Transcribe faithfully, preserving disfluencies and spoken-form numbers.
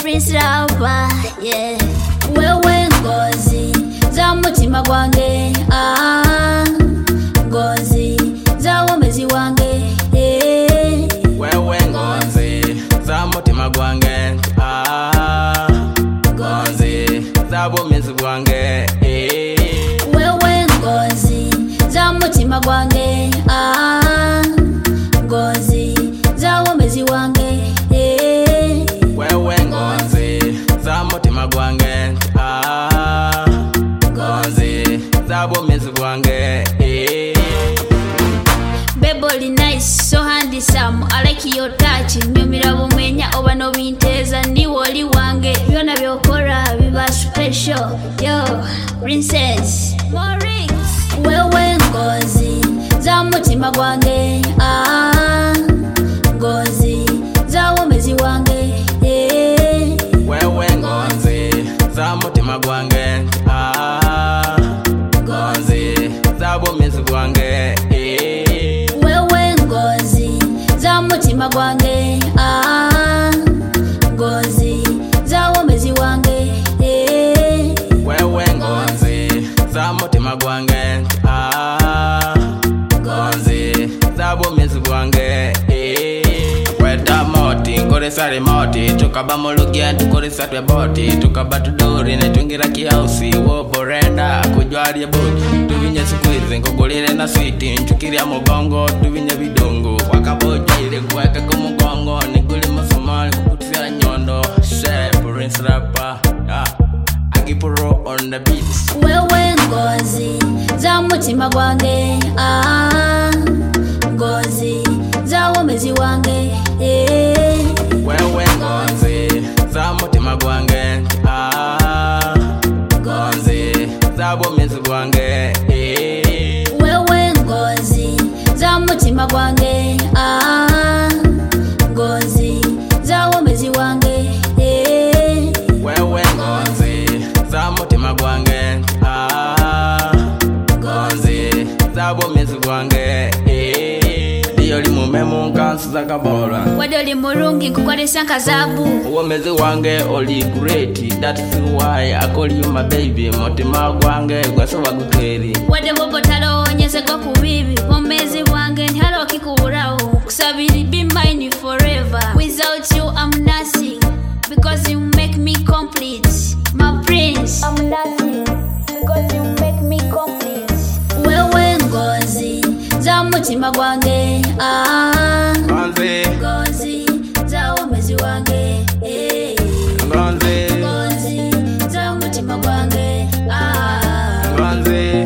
Prince Lava, yeah. Wewe ngozi za mutima gwange, ah, ngozi za womezi wange, eh. Wewe ngozi za mutima gwange, ah, ngozi za womezi wange, eh. Wewe ngozi za mutima gwange, ah, ngozi za womezi wange, eh. Wewe ngozi za mutima gwange, ah, ngozi za womezi wange, eh. Beboli nice, so handsome. I like your touch. Nyumira bumenya oba no binteza ni woli wange. Byona byokora biba special. Yo, princess. Morings. Wewe ngozi za mutima gwange. Ah, ngozi za womezi wange. Eh. Wewe ngozi za mutima gwange, ah, ngozi za womezi wange, eh. Wewe ngozi za mutima gwange, ah, ngozi za womezi wange, eh. Wewe ngozi za mutima gwange, ah, ngozi za womezi wange, eh. Weta moti nkoresa remote tukaba mulugia tukoresa twe boti tukaba tudori netungira kiausi wo borenda kujwalie boti tuvinye squeeze ngogolire na sweet nchukiria mugongo tuvinye bidongo wakaboja ile kuweka kwa mugongo nikuli masomali kukutia nyondo Chef Prince Rapper, ah, Agipuro on the beats. Wewe ngozi za mutima gwange, ah, ngozi za womezi wange, eh. Wewe ngozi za mutima gwange, ah, ngozi za womezi wange, eh. Wewe ngozi za mutima gwange, ah, ngozi za womezi wange, eh. Wewe ngozi za mutima gwange, ah, ngozi za womezi wange, eh. Diyo limume munkansu za kabora Wadi oli murungi nkukwalisa nkazabu womezi wange oli great. That's why I call you my baby. Mutima gwange gwasoba guteri Wade bobo talo nyeze kwa kubibi Womezi wange nhalo kikuburaho Kusabiri be mine forever. Without you I'm nothing, because you make me complete. My prince, I'm nothing, because you make me complete. Wewe ngozi za mutima gwange, ah, Ngozi, ngozi za womezi wange, eh. ngozi, Ngozi za mutima gwange, ah, ngozi.